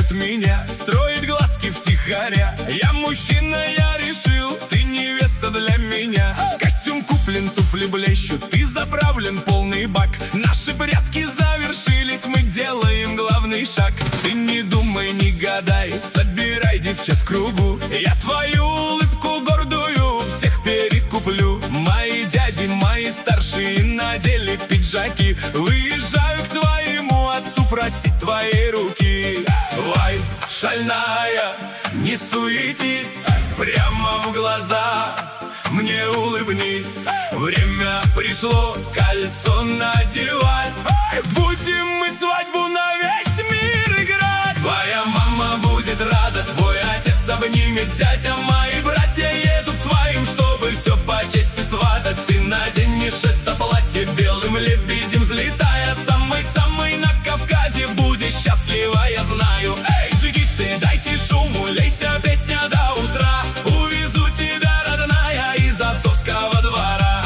любит меня, строит глазки втихаря. Я мужчина, я решил, ты невеста для меня. Костюм куплен, туфли блещут, ты заправлен полный бак. Наши прятки завершились, мы делаем главный шаг. Ты не думай, не гадай, собирай девчат в кругу. Я твою улыбку гордую всех перекуплю. Мои дяди, мои старшие надели пиджаки, выезжаю к твоему отцу просить твоей руки. Ой, шальная, не суетись, прямо в глаза мне улыбнись. Время пришло кольцо надевать, будем мы свадьбу на весь мир играть. Твоя мама будет рада, твой отец обнимет зятя. Мои братья едут к твоим, чтобы все по чести сватать. Ты наденешь это платье белым лебедем взлетая. Самый-самый на Кавказе будешь счастлива, я знаю. Эй, джигиты, дайте шуму, лейся, песня до утра. Увезу тебя, родная, из отцовского двора.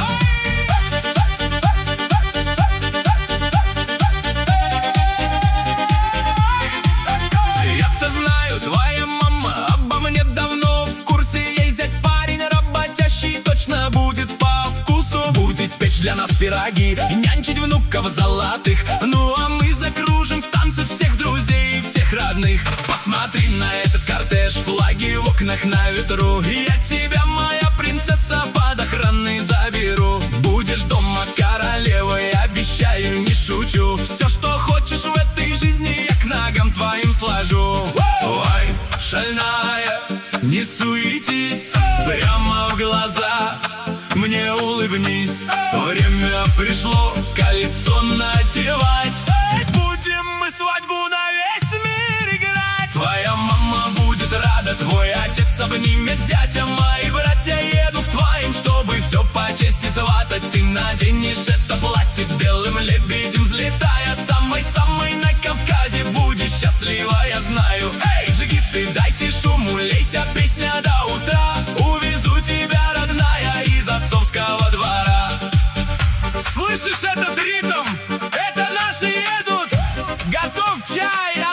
Я-то знаю, твоя мама обо мне давно в курсе. Ей зять парень работящий, точно будет по вкусу. Будет печь для нас пироги, нянчить внуков золотых. Ну а мы закружим в танце всех друзей и всех родных. Посмотри на этот кортеж, флаги в окнах на ветру. Я тебя, моя принцесса, под охраной заберу. Будешь дома королевой, обещаю, не шучу. Все, что хочешь в этой жизни, я к ногам твоим сложу. Ой, шальная, не суетись, прямо в глаза мне улыбнись. Время пришло кольцо надевать, будем мы свадьбу на весь мир играть. Твоя мама будет рада, твой отец обнимет зятя. Мои братья едут к твоим, чтобы все по чести сватать. Ты наденешь это платье белым лебедем взлетая. Самый-самый на Кавказе будешь счастлива, я знаю. Эй, джигиты, дайте шуму, лейся, песня до утра. Увезу тебя, родная, из отцовского двора. Слышишь этот ритм? Это наши едут, готов чай.